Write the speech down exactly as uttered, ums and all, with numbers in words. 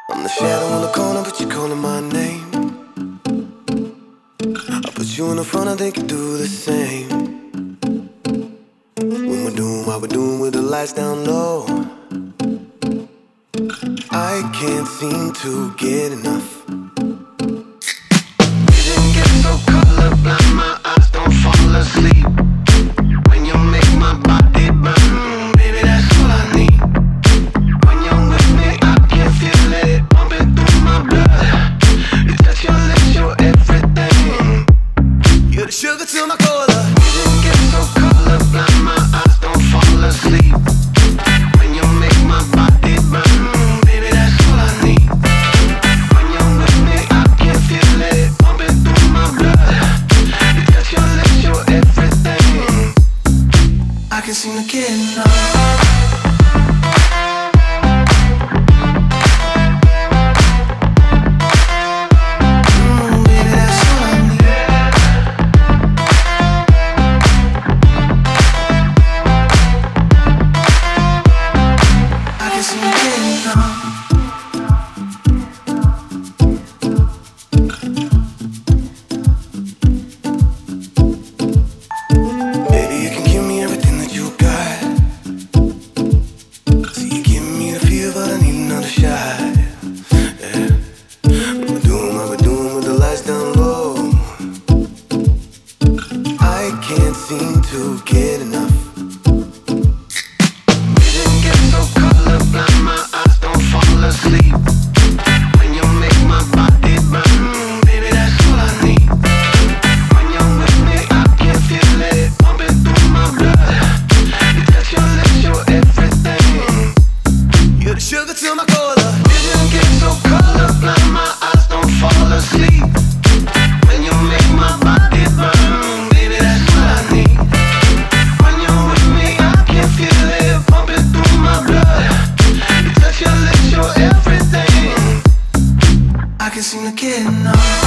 I'm the shadow in the corner, but you're calling my name. I put you in the front, I think you do the same. When we're doing what we're doing with the lights down low, I can't seem to get enough. Vision gets so colorblind, my eyes don't fall asleep. When you make my body burn, baby, that's all I need. When you're with me, I can feel it pumping through my blood. You touch your lips, you're everything. You're the sugar to my cola. Vision gets so colorblind, my eyes don't fall asleep. When you make my body burn, baby, that's all I need. When you're with me, I can feel it pumping through my blood. You touch your lips, you're everything. I can seem to get enough. Seem to get enough. Vision gets so colorblind, my eyes don't fall asleep. When you make my body burn, baby, that's all I need. When you're with me, I can feel it pumping through my blood. You touch your lips, you're everything. You're the sugar to my cola. Vision gets so colorblind, my eyes don't fall asleep. When you make my body burn, baby, that's all I need. I can seem to get enough.